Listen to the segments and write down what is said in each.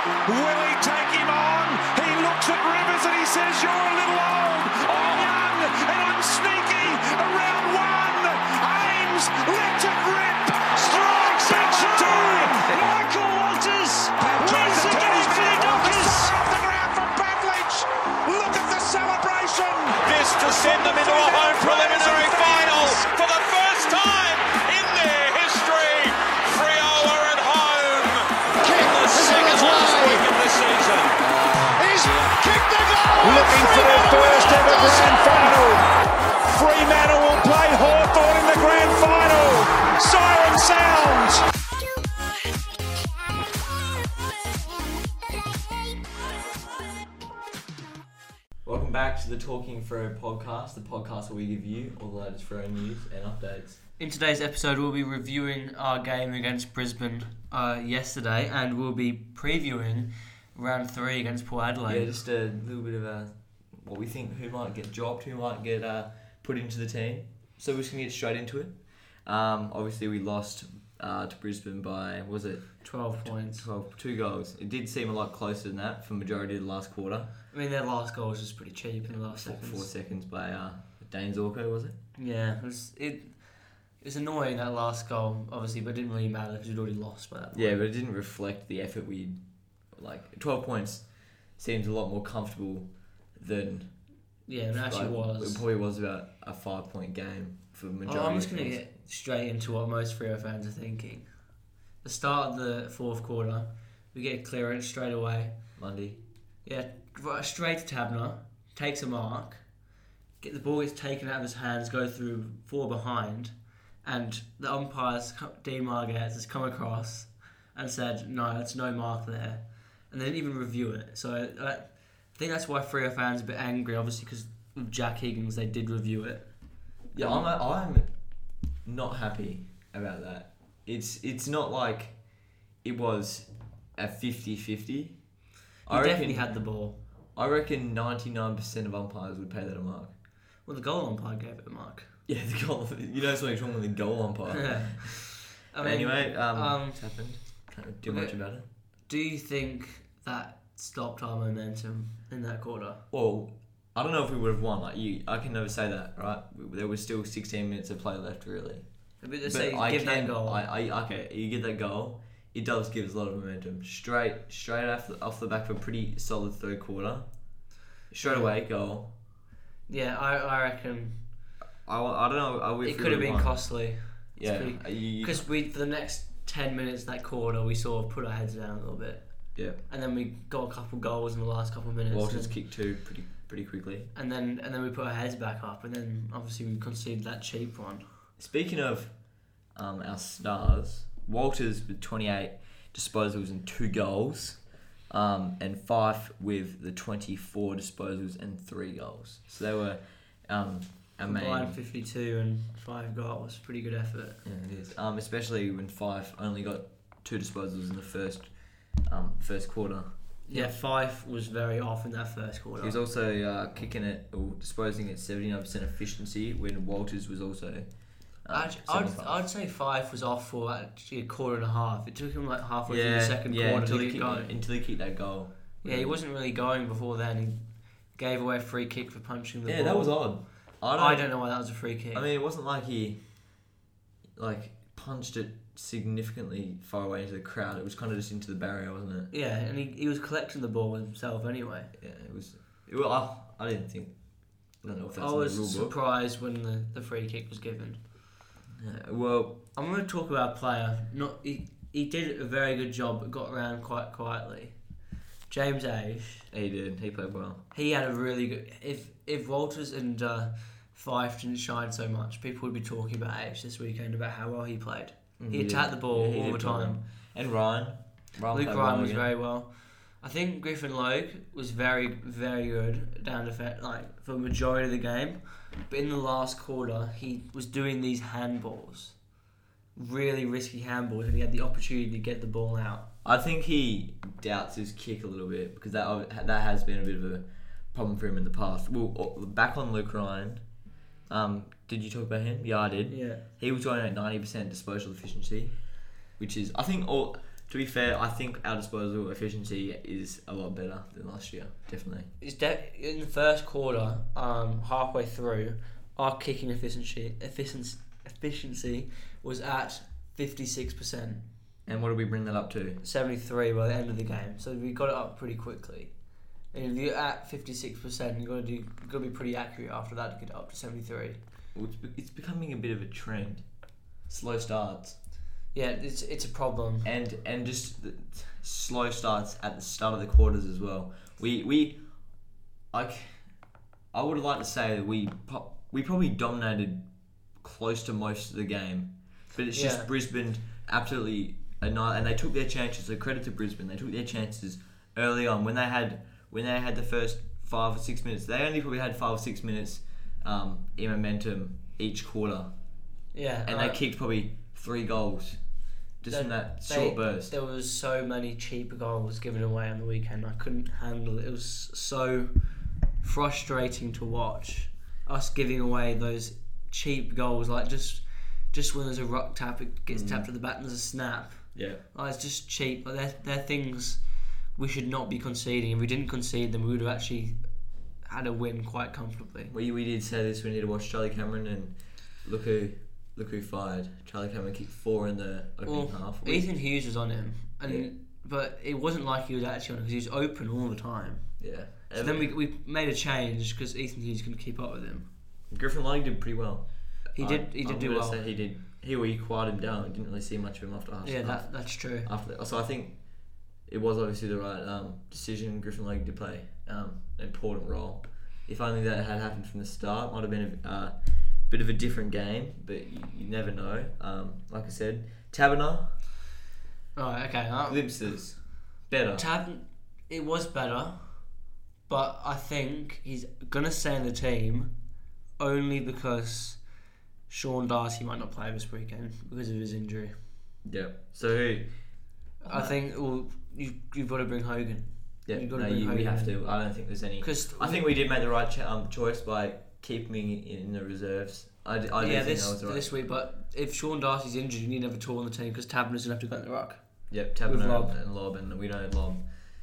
Will he take him on? He looks at Rivers and he says, you're a little old, I'm young, and I'm sneaky. Around one, Ames lets it rip, strikes out two. Michael Walters wins against the Dockers. Off the ground from Pavlich. Look at the celebration. This to send them into a home preliminary final for the first time in their history. Freo are at home. Kick the second last week of the season. He's kicked the goal. Looking for their first ever grand final. Fremantle will play Hawthorn in the grand final. Siren sounds. Welcome back to the Talking Freo podcast, the podcast where we give you all the latest Freo news and updates. In today's episode, we'll be reviewing our game against Brisbane yesterday, and we'll be previewing round 3 against Port Adelaide. Yeah, just a little bit of what we think, who might get dropped, who might get put into the team. So we're just going to get straight into it. Obviously, we lost to Brisbane by, 12 points. 2 goals. It did seem a lot closer than that for the majority of the last quarter. I mean, their last goal was just pretty cheap in the last seconds. 4 seconds by Dane Zorko, was it? Yeah, it was annoying, that last goal, obviously, but it didn't really matter because we'd already lost by that point. Yeah, but it didn't reflect the effort we... 12 points seems a lot more comfortable than... Yeah, it actually was. It probably was about a 5-point game for the majority. I'm just going to get straight into what most Freo fans are thinking. The start of the fourth quarter, we get a clearance straight away. Mundy. Yeah, straight to Tabner, takes a mark, the ball gets taken out of his hands, go through 4 behind, and the umpires, Dean Margetts, has come across and said, no, it's no mark there. And they didn't even review it. So I think that's why Freo fans are a bit angry, obviously, because with Jack Higgins, they did review it. Yeah, I'm not happy about that. It's not like it was a 50-50. He definitely had the ball. I reckon 99% of umpires would pay that a mark. Well, the goal umpire gave it a mark. Yeah, the goal. You know something's wrong with the goal umpire. Yeah. Anyway, it's happened. Can't do much about it. Do you think that stopped our momentum in that quarter? Well, I don't know if we would have won. I can never say that, right? There was still 16 minutes of play left, really. But give that goal. Okay, you get that goal. It does give us a lot of momentum. Straight off the back of a pretty solid third quarter. Straight away, goal. Yeah, I reckon. I don't know. It could have been costly. Yeah, because for the next 10 minutes of that quarter, we sort of put our heads down a little bit. Yeah. And then we got a couple goals in the last couple of minutes. Walters kicked 2 pretty quickly. And then we put our heads back up, and then obviously we conceded that cheap one. Speaking of our stars, Walters with 28 disposals and 2 goals, and Fife with the 24 disposals and 3 goals. So they were combined 52 and 5 goals. Pretty good effort. Yeah, it is. Especially when Fife only got 2 disposals in the first quarter. Yeah, Fife was very off in that first quarter. He was also kicking it or disposing at 79% efficiency when Walters was also. I'd say Fife was off for actually a quarter and a half. It took him like halfway through the second quarter to get going. Until he kicked that goal. Yeah, he wasn't really going before then. He gave away a free kick for punching the ball. Yeah, that was odd. I don't know why that was a free kick. I mean, it wasn't like he punched it significantly far away into the crowd. It was kind of just into the barrier, wasn't it? Yeah, and he was collecting the ball himself anyway. Yeah, it was. I didn't think. I don't know if that's I was in the rule book. surprised when the free kick was given. Yeah, well, I'm going to talk about a player. He did a very good job, but got around quite quietly. James Aish. He did. He played well. He had a really good. If Walters and Fife didn't shine so much, people would be talking about Aish this weekend about how well he played. He attacked the ball all the time. And Ryan. Luke Ryan was very well. I think Griffin Logue was very, very good down to for the majority of the game. But in the last quarter, he was doing these handballs. Really risky handballs, and he had the opportunity to get the ball out. I think he doubts his kick a little bit because that has been a bit of a problem for him in the past. Well, back on Luke Ryan, did you talk about him? Yeah, I did. Yeah. He was going at 90% disposal efficiency, which is, I think, To be fair, I think our disposal efficiency is a lot better than last year. Definitely. In the first quarter, halfway through, our kicking efficiency was at 56%. And what did we bring that up to? 73 by the end of the game. So we got it up pretty quickly. And if you're at 56%, you've got to be pretty accurate after that to get it up to 73. Well, it's becoming a bit of a trend. Slow starts. Yeah, it's a problem. And just the slow starts at the start of the quarters as well. I would like to say that we probably dominated close to most of the game, but it's just Brisbane absolutely and they took their chances. So credit to Brisbane, they took their chances early on when they had the first 5 or 6 minutes. They only probably had 5 or 6 minutes in momentum each quarter. Yeah, and they kicked probably 3 goals. Just in that short burst. There was so many cheap goals given away on the weekend. I couldn't handle it. It was so frustrating to watch. Us giving away those cheap goals, like just when there's a ruck tap, it gets tapped at the back and there's a snap. Yeah. Like, it's just cheap. Like, they're things we should not be conceding. If we didn't concede them, we would have actually had a win quite comfortably. We did say this. We need to watch Charlie Cameron, and look who fired. Charlie Cameron kicked 4 in the opening half. Ethan Hughes was on him, but it wasn't like he was actually on him because he was open all the time. Yeah. So then we made a change because Ethan Hughes couldn't keep up with him. Griffin Logue did pretty well. He did do well. Say he did. He quieted him down. We didn't really see much of him after half. Yeah, that's true. So I think it was obviously the right decision. Griffin Logue did play an important role. If only that had happened from the start, might have been a bit of a different game. But you never know. Like I said, Taberner. Right. Okay. Glimpses. Better. It was better, but I think he's gonna stay in the team only because Sean Darcy might not play this weekend because of his injury. Yeah. So who? I think you've got to bring Hogan. Yeah. We have to. I don't think there's any. I think we did make the right choice by keeping him in the reserves. I think that was right. This week, but if Sean Darcy's injured, you need to have a tour on the team because Taberner's gonna have to go in the ruck. Yep, Taberner and Lob, and we don't have Lob.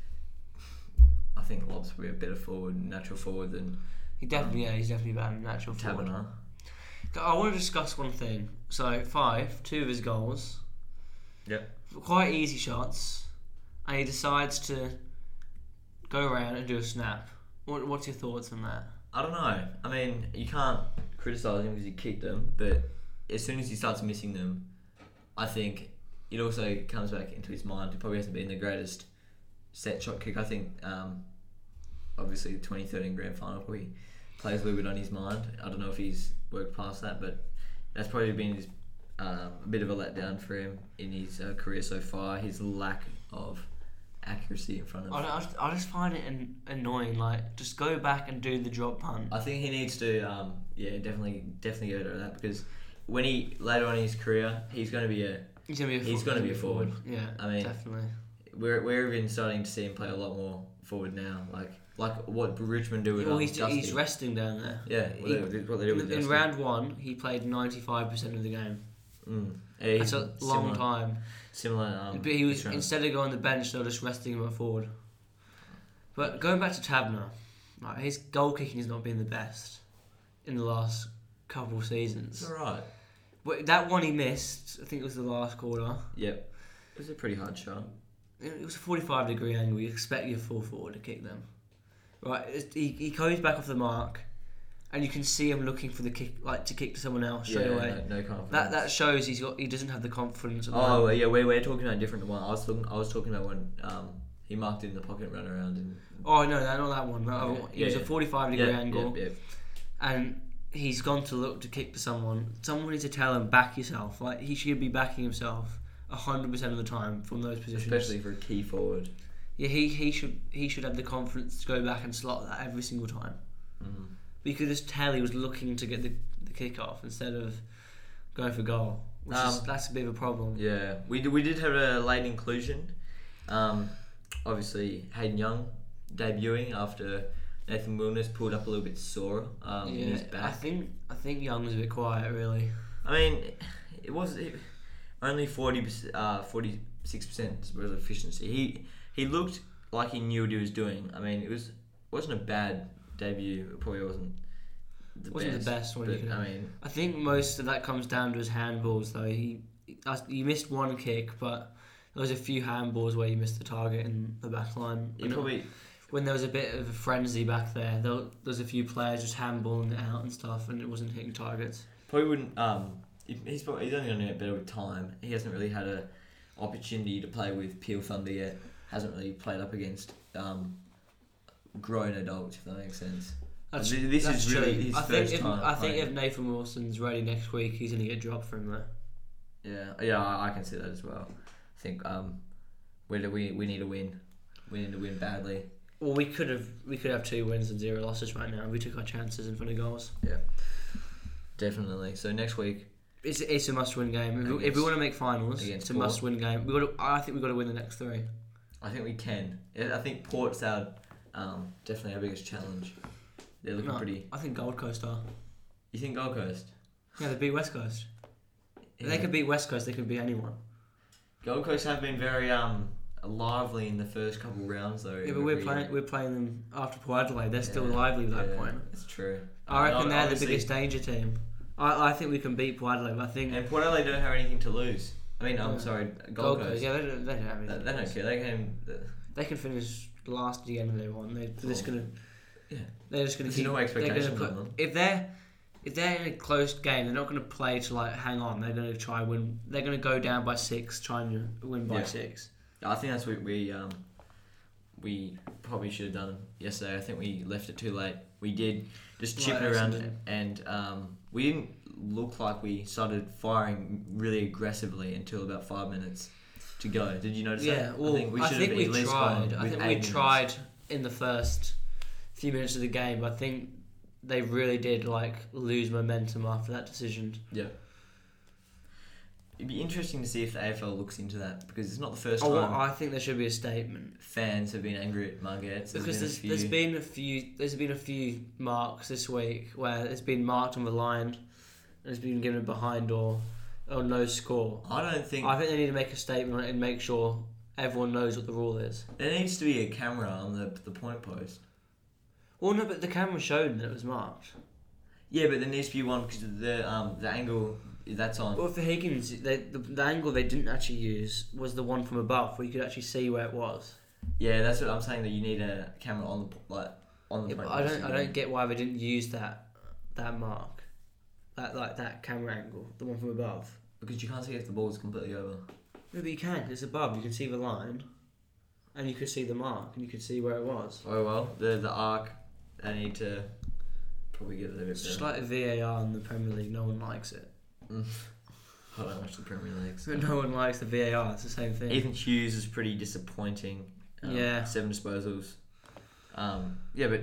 I think Lob's probably a better natural forward than. He's definitely better than natural forward. Taberner. I want to discuss one thing. So 2 of his goals. Yep. Quite easy shots, and he decides to go around and do a snap. What's your thoughts on that? I don't know. I mean, you can't criticise him because he kicked them, but as soon as he starts missing them, I think it also comes back into his mind. He probably hasn't been the greatest set shot kick. I think, obviously, the 2013 Grand Final probably plays a little bit on his mind. I don't know if he's worked past that, but that's probably been a bit of a letdown for him in his career so far. His lack of accuracy in front of. I just find it annoying. Like, just go back and do the drop punt. I think he needs to, definitely go to that because when he later on in his career, he's going to be a forward. Yeah, I mean, definitely. We're even starting to see him play a lot more forward now, like what Richmond do with he's resting down there. Yeah, what they do with in round 1, he played 95% of the game. Yeah, that's a long time. Similar. But he was instead of going on the bench, they were just resting him at forward. But going back to Taberner, like, his goal kicking has not been the best in the last couple of seasons. It's alright. But that one he missed, I think it was the last quarter. Yep. It was a pretty hard shot. It was a 45-degree angle. You expect your full forward to kick them. Right, he goes back off the mark, and you can see him looking for the kick, like to kick to someone else straight away. No confidence. That shows he doesn't have the confidence. We're talking about a different one. I was talking about when he marked in the pocket, run around and. Oh no, not that one. It was a 45-degree angle, and he's gone to look to kick to someone. Someone needs to tell him, back yourself. Like, he should be backing himself 100% of the time from those positions. Especially for a key forward. Yeah, he should have the confidence to go back and slot that every single time. Mm-hmm. But you could just tell he was looking to get the kick off instead of going for goal. That's a bit of a problem. Yeah, we did have a late inclusion. Obviously, Hayden Young debuting after Nathan Wilness pulled up a little bit sore in his back. I think Young was a bit quiet, really. I mean, it was only 47% 6% disposal efficiency. He looked like he knew what he was doing. I mean, wasn't a bad debut. It probably wasn't the best one. But, I think most of that comes down to his handballs, though. He missed one kick, but there was a few handballs where he missed the target in the back line. When there was a bit of a frenzy back there was a few players just handballing it out and stuff, and it wasn't hitting targets. Probably wouldn't. He's only going to get better with time. He hasn't really had a opportunity to play with Peel Thunder yet. Hasn't really played up against grown adults, if that makes sense. This is really his first time. I think if Nathan Wilson's ready next week, he's going to get dropped from there. Yeah, I can see that as well. I think we need a win. We need to win badly. Well, we could have 2 wins and 0 losses right now. We took our chances in front of goals. Yeah, definitely. So next week, it's a must-win game. If we want to make finals, it's a must-win game. I think we've got to win the next 3. I think we can. I think Port's definitely our biggest challenge. They're looking pretty. I think Gold Coast are. You think Gold Coast? Yeah, they beat West Coast. Yeah. If they could beat West Coast, they could beat anyone. Gold Coast have been very lively in the first couple rounds though. Yeah, but we're playing them after Port Adelaide. They're still lively at that point. That's true. I reckon they're the biggest danger team. I think we can beat Port Adelaide. But I think and Port Adelaide don't have anything to lose. I mean, I'm sorry, Gold Coast. Yeah, they don't have anything. They don't care. They can finish last again if they want. They're just gonna. Yeah. They're just gonna keep. No expectations on them. If they're in a close game, they're not going to play to hang on. They're going to try win. They're going to go down by 6, trying to win by 6. I think that's what we probably should have done yesterday. I think we left it too late. We did just chip it around, and we didn't look like we started firing really aggressively until about 5 minutes to go. Did you notice that? Yeah, well, I think we tried. I think we tried in the first few minutes of the game. But I think they really did lose momentum after that decision. Yeah. It'd be interesting to see if the AFL looks into that because it's not the first time. Well, I think there should be a statement. Fans have been angry at Margate because there's been a few marks this week where it's been marked on the line, and it's been given a behind or no score. I think they need to make a statement on it and make sure everyone knows what the rule is. There needs to be a camera on the point post. Well, no, but the camera showed that it was marked. Yeah, but there needs to be one because the angle that's on. Well, for Higgins, the angle they didn't actually use was the one from above, where you could actually see where it was. Yeah, that's what I'm saying. That you need a camera on the point post. I don't get why they didn't use that mark, that camera angle, the one from above. Because you can't see if the ball is completely over. No, but you can. It's above. You can see the line, and you could see the mark, and you could see where it was. Oh well, the arc. I need to probably get it a bit better. It's just like the VAR in the Premier League. No one likes it. I don't watch the Premier League. So. But no one likes the VAR. It's the same thing. Ethan Hughes is pretty disappointing. 7 disposals. Yeah, but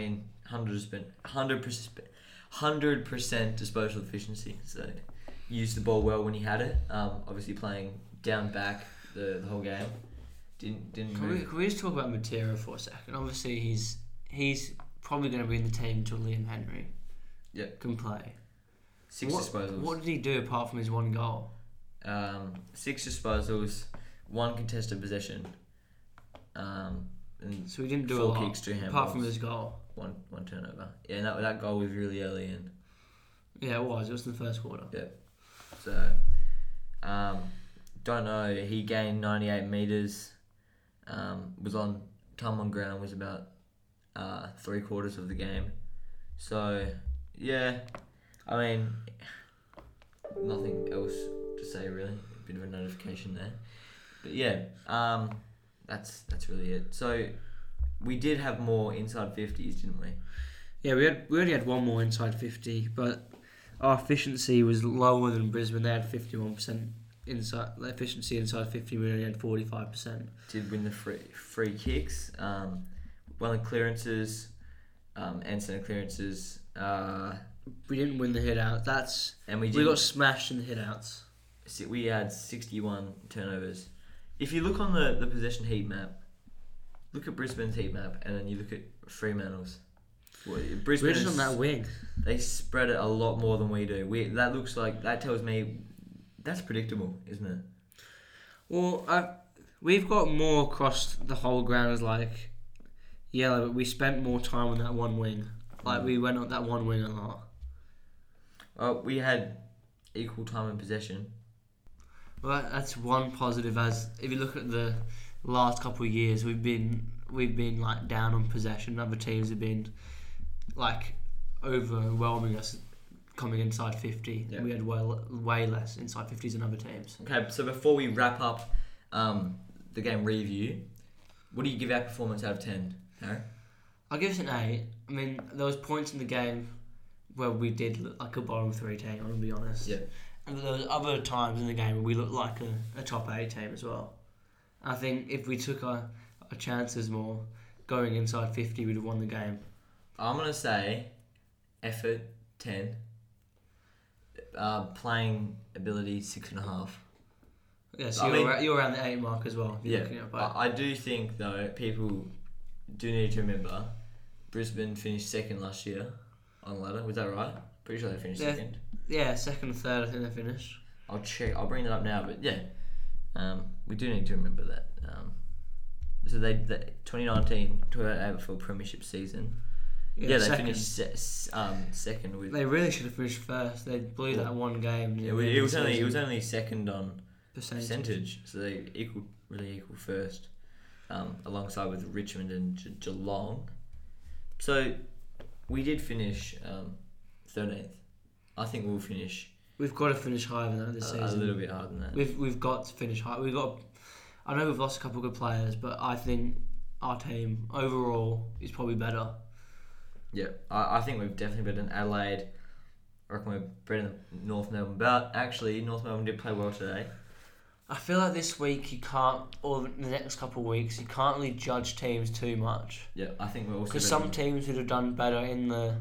100% disposal efficiency. So used the ball well when he had it. Obviously playing down back the whole game. Didn't. Can we just talk about Matera for a second? Obviously he's probably going to be in the team until Liam Henry can play. 6 disposals. What did he do apart from his 1 goal? 6 disposals, 1 contested possession. And so he didn't do 4 a lot, kicks, 2 handballs. Apart from his goal. One turnover. Yeah, that goal was really early in. Yeah, it was. It was in the first quarter. Yeah. So, don't know. He gained 98 metres. Was on time on ground. Was about 3/4 of the game. So, yeah. I mean, nothing else to say really. A bit of a notification there, but yeah, that's really it. So we did have more inside 50s, didn't we? Yeah, we only had 1 more inside 50, but our efficiency was lower than Brisbane. They had 51% inside efficiency inside 50. We only had 45%. Did win the free kicks, won the clearances, and centre clearances. We didn't win the hit out. We got smashed in the hit outs. We had 61 turnovers. If you look on the possession heat map, look at Brisbane's heat map, and then you look at Fremantle's. Brisbane is on that wing. They spread it a lot more than we do. That tells me that's predictable, isn't it? Well, we've got more across the whole ground as like yellow, but we spent more time on that one wing. Like we went on that one wing a lot. Well, we had equal time in possession. Well, that's one positive. As if you look at the last couple of years, we've been like down on possession. Other teams have been like overwhelming us, coming inside 50. Yeah. We had way less inside 50s than other teams. Okay, so before we wrap up the game review, what do you give our performance out of 10, Harry? I'll give us an 8. I mean, there was points in the game where we did look like a bottom 3 team, I'm going to be honest. Yeah. And there was other times in the game where we looked like a top 8 team as well. I think if we took our chances more, going inside 50, we'd have won the game. I'm going to say effort, 10. Playing ability, 6.5. Yeah, so you're around the 8 mark as well. Yeah, I do think, though, people do need to remember Brisbane finished second last year on the ladder. Was that right? Pretty sure they finished second. Yeah, second and third, I think they finished. I'll check. I'll bring that up now. But yeah, we do need to remember that. So the 2019 Toyota AFL Premiership season. Yeah, they finished second with. They really should have finished first. They blew that one game. Yeah, it was only second on percentage. So they really equal first, alongside with Richmond and Geelong. So we did finish 13th. I think we'll finish. We've got to finish higher than that this season. A little bit higher than that. We've got to finish high. I know we've lost a couple of good players, but I think our team overall is probably better. Yeah, I think we've definitely better than Adelaide. I reckon we're better than North Melbourne. But actually, North Melbourne did play well today. I feel like this week you can't, or the next couple of weeks, you can't really judge teams too much. Yeah, I think we're also because some teams would have done better in the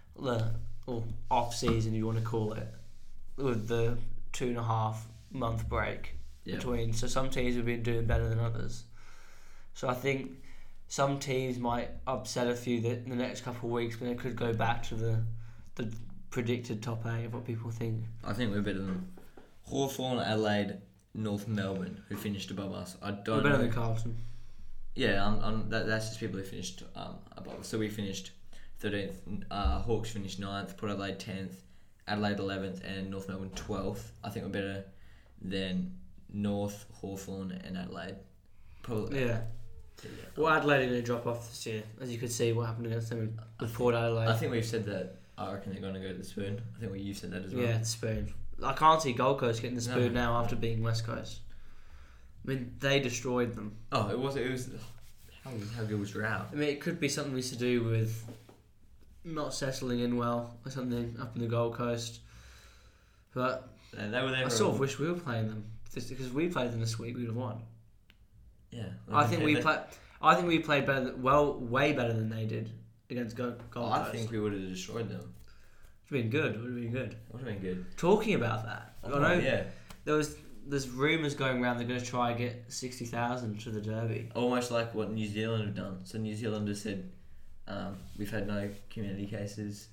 off season, you want to call it, with the 2.5 month break between. So some teams have been doing better than others. So I think some teams might upset a few in the next couple of weeks, but they could go back to the predicted top 8 of what people think. I think we're better than Hawthorn, Adelaide, North Melbourne, who finished above us. We're better than Carlton. Yeah, that's just people who finished above us. So we finished 13th. Hawks finished 9th. Port Adelaide 10th. Adelaide 11th, and North Melbourne 12th. I think we're better than North, Hawthorn, and Adelaide. Probably. Yeah. Well, Adelaide are going to drop off this year, as you could see what happened against them with Port Adelaide. I think we've said that. I reckon they're going to go to the Spoon. I think you've said that as well. Yeah, the Spoon. I can't see Gold Coast getting the Spoon now after being West Coast. I mean, they destroyed them. Oh, it was. How good was Rao? I mean, it could be something to do with not settling in well or something up in the Gold Coast. But they were there. I sort of wish we were playing them because we played them this week. We'd have won. Yeah, I think we played better. Way better than they did against Gold Coast. I think we would have destroyed them. Would have been good. Talking about that, I know there's rumours going around they're going to try and get 60,000 to the Derby. Almost like what New Zealand have done. So New Zealand has said we've had no community cases.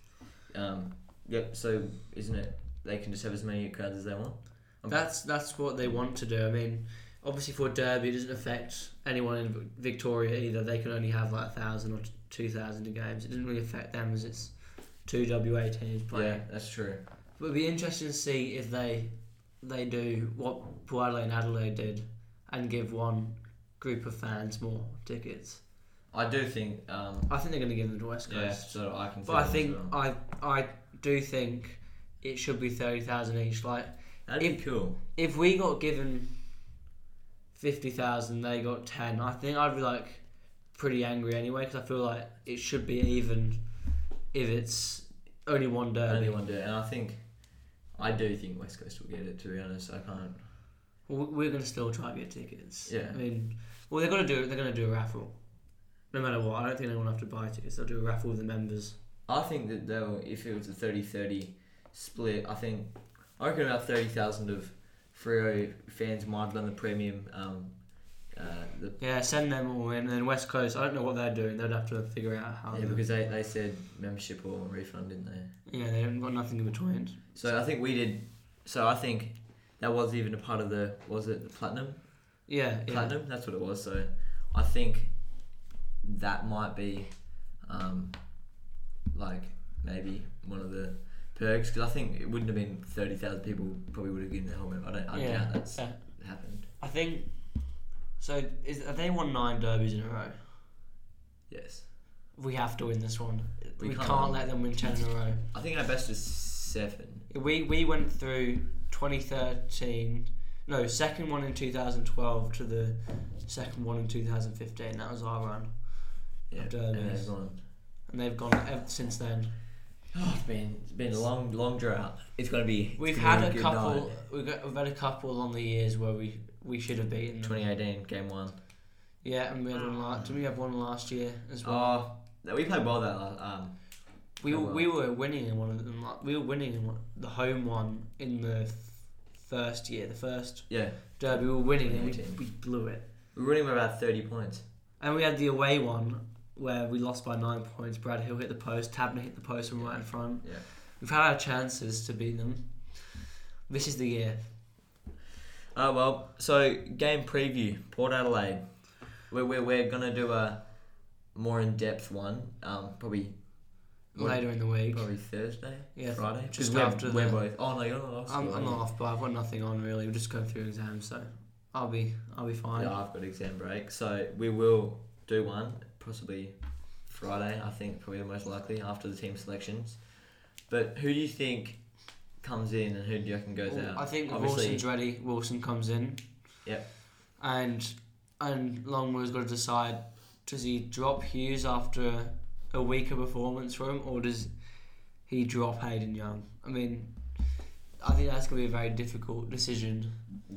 So isn't it they can just have as many crowds as they want? That's what they want to do. I mean, obviously for Derby it doesn't affect anyone in Victoria either. They can only have like 1,000 or 2,000 in games. It doesn't really affect them as it's 2 WA teams playing. Yeah, that's true. But it'd be interesting to see if they do what Port Adelaide and Adelaide did and give one group of fans more tickets. I do think. I think they're going to give them to West Coast. Yeah, so I can. But I think I do think it should be 30,000 each. Like that'd be cool. If we got given 50,000, they got 10. I think I'd be like pretty angry anyway because I feel like it should be even if it's only one Derby. And I do think West Coast will get it. To be honest, I can't. Well, we're going to still try and get tickets. Yeah. I mean, they're going to do a raffle. No matter what, I don't think anyone will have to buy tickets. They'll do a raffle with the members. I think that if it was a 30-30 split, I reckon about 30,000 of Freo fans might run the premium. Send them all in. And then West Coast, I don't know what they're doing. They'd have to figure out how. Yeah, because they said membership or refund, didn't they? Yeah, they haven't got nothing in between. So I think we did. So I think that was even a part of was it the platinum? Yeah. Platinum. That's what it was. So I think that might be like maybe one of the perks, because I think it wouldn't have been 30,000 people probably would have given the helmet. I doubt that's happened. I think so. Have they won 9 derbies in a row? Yes. We have to win this one. We can't can't let them win 10 in a row. I think our best is 7. We went through 2013. No, second one in 2012 to the second one in 2015. That was our run. Yeah. Derbies. And they've gone ever since then. Oh, it's been a long drought. It's gonna be. We've had a couple. We've had a couple along the years where we should have beaten them. 2018 game 1. Yeah, and we had one. Did we have one last year as well? We played well that. We were winning in one of them. We were winning in the home one in the first year. The first derby we were winning, and we blew it. We were winning by about 30 points. And we had the away one where we lost by 9 points. Brad Hill hit the post. Tabner hit the post from right in front. Yeah. We've had our chances to beat them. This is the year. So game preview, Port Adelaide. We're gonna do a more in-depth one. Probably later in the week. Probably Thursday. Yeah, Friday. Just after we're both. Oh no, you're not off. I'm not off, but I've got nothing on really. We're just going through exams, so I'll be fine. Yeah, I've got exam break, so we will do one possibly Friday. I think probably the most likely after the team selections. But who do you think comes in and who do you reckon goes out? I think Obviously, Wilson's ready. Wilson comes in. Yep. And Longmuir's got to decide, does he drop Hughes after a weaker performance for him, or does he drop Hayden Young? I mean, I think that's going to be a very difficult decision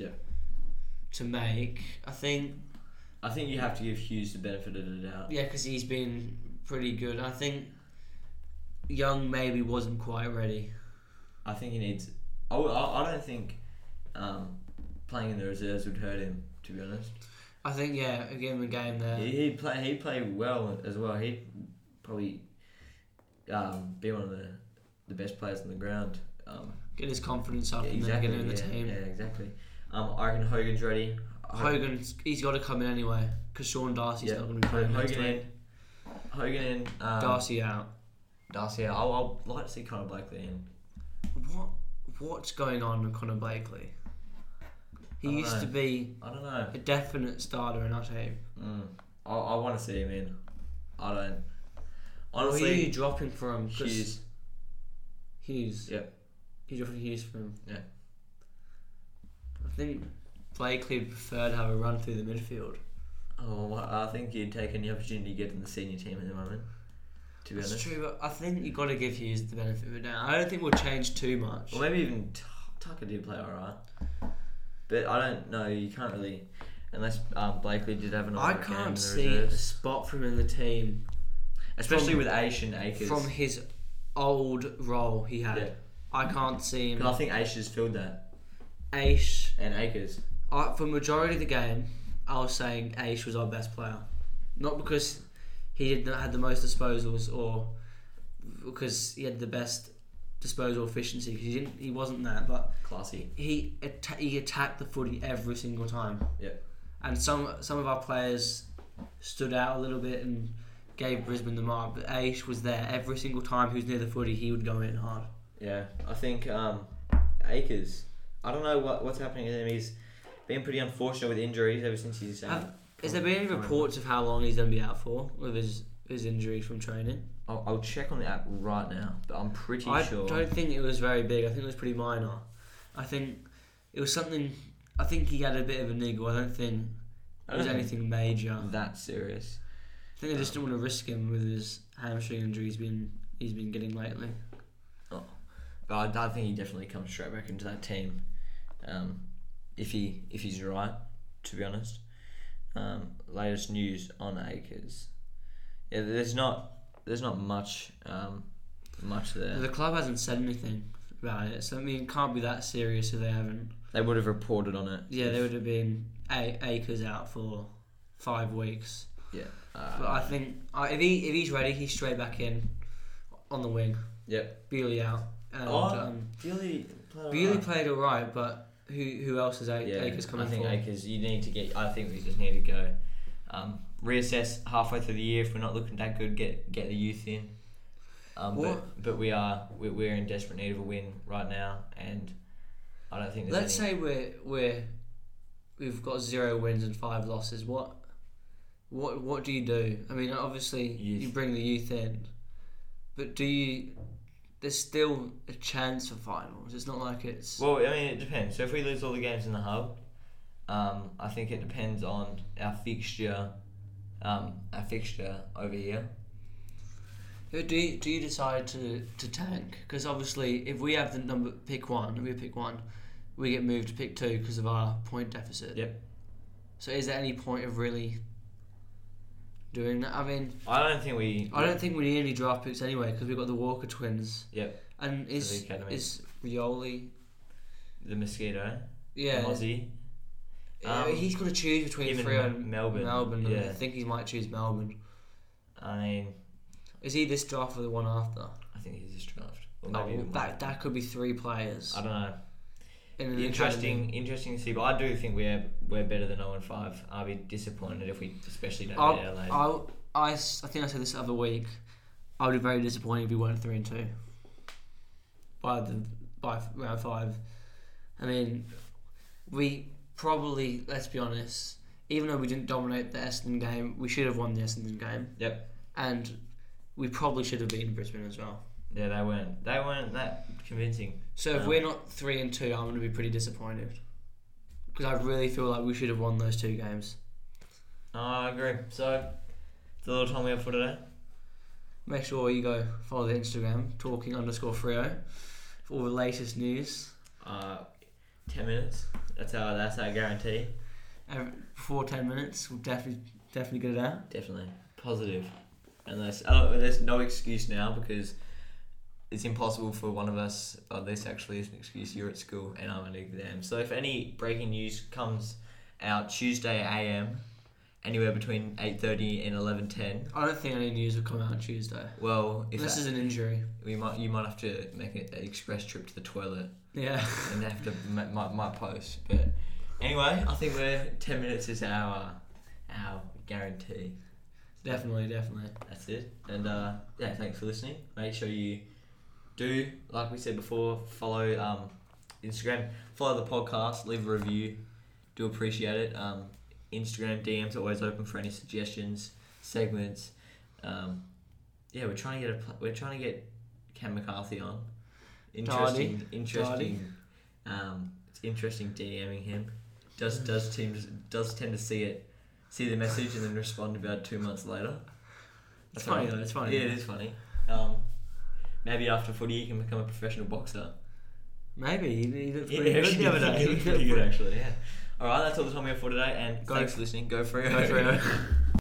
to make. I think you have to give Hughes the benefit of the doubt. Yeah, because he's been pretty good. I think Young maybe wasn't quite ready. I think he needs... I don't think playing in the reserves would hurt him, to be honest. I think, give him a game there. He'd play well as well. He'd probably be one of the best players on the ground. Get his confidence up and then get him in the team. Yeah, exactly. I reckon Hogan's ready. He's got to come in anyway, because Sean Darcy's not going to be playing next week. Hogan in. Darcy out. I'll like to see Connor Blakely in. What's going on with Connor Blakely? He used to be a definite starter in our team. I want to see him in. I don't. Honestly, who are you dropping for him? Hughes. Yep. You're dropping Hughes for him? Yeah. I think Blakely would prefer to have a run through the midfield. I think he'd take any opportunity to get in the senior team at the moment, to be honest. That's true, but I think you've got to give Hughes the benefit of the doubt. I don't think we'll change too much. Or maybe even Tucker did play alright. But I don't know, you can't really... Unless Blakely did have an alright game in the reserves. I can't see a spot for him in the team. Especially with Aish and Akers. From his old role he had. Yeah. I can't see him... Because I think Aish has filled that. Aish... And Akers. For majority of the game, I was saying Aish was our best player. Not because he had the most disposals or because he had the best disposal efficiency. Because he wasn't that, but classy. He attacked the footy every single time. Yeah. And some of our players stood out a little bit and gave Brisbane the mark, but Aish was there every single time he was near the footy. He would go in hard. Yeah, I think Akers. I don't know what's happening with him. He's been pretty unfortunate with injuries ever since he's. Has there been any reports of how long he's going to be out for with his injury from training? I'll check on the app right now, but I'm pretty sure. I don't think it was very big. I think it was pretty minor. I think it was something. I think he had a bit of a niggle. I don't think it was anything major. That serious. I think they just didn't want to risk him with his hamstring injury he's been getting lately. Oh, but I think he definitely comes straight back into that team. If he's right, to be honest. Latest news on Akers. Yeah, there's not much there. The club hasn't said anything about it, so I mean, it can't be that serious if they haven't. They would have reported on it. Yeah, they would have been Akers out for 5 weeks. Yeah. But I think if he's ready, he's straight back in on the wing. Yep. Bealey out. And, Bealey played alright, but Who else is Acres coming I think for? Acres. You need to get. I think we just need to go reassess halfway through the year. If we're not looking that good, get the youth in. But we're in desperate need of a win right now, and I don't think. Let's say we've got 0 wins and 5 losses. What do you do? I mean, obviously you bring the youth in, but there's still a chance for finals. It's not like it's. Well, I mean, it depends. So if we lose all the games in the hub, I think it depends on our fixture over here. Do you decide to tank? Because obviously, if we have the pick 1, we get moved to pick 2 because of our point deficit. Yep. So is there any point of really doing that? I mean, I don't think we need any draft picks anyway because we've got the Walker twins. Yep. And is Rioli the Mosquito? Yeah. The Mozzie. He's got to choose between Freo and Melbourne. Yeah. And I think he might choose Melbourne. I mean, is he this draft or the one after? I think he's this draft. Or maybe that could be 3 players. I don't know. Interesting to see, but I do think we're better than 0-5. I'll be disappointed if we especially don't beat Adelaide. I think I said this the other week. I would be very disappointed if we weren't 3-2 by round 5. I mean, we probably, let's be honest, even though we didn't dominate the Essendon game, we should have won the Essendon game. Yep. And we probably should have beaten Brisbane as well. Yeah, they weren't that convincing. So if we're not 3-2, I'm going to be pretty disappointed because I really feel like we should have won those 2 games. I agree. So that's all the time we have for today. Make sure you go follow the Instagram talking_Freo for all the latest news. 10 minutes. That's our guarantee. Before 10 minutes, we'll definitely get it out. Definitely positive. Unless there's no excuse now because it's impossible for one of us. This actually is an excuse. You're at school and I'm at an exam. So if any breaking news comes out Tuesday AM, anywhere between 8:30 and 11:10. I don't think any news will come out on Tuesday. Well, if this is an injury, you might have to make an express trip to the toilet. Yeah. And have to might post. But anyway, I think 10 minutes is our guarantee. Definitely. That's it. And thanks for listening. Make sure you do, like we said before, follow Instagram, follow the podcast, leave a review. Do appreciate it. Instagram DMs are always open for any suggestions, segments. We're trying to get Cam McCarthy on. Interesting. It's interesting DMing him. Does tend to see the message and then respond about 2 months later. It's funny though. It's funny. Yeah, it is funny. Maybe after footy you can become a professional boxer. Maybe he looked pretty good the other day. He looked pretty good actually. Yeah. All right, that's all the time we have for today. And thanks for listening. Go Freo. Go Freo.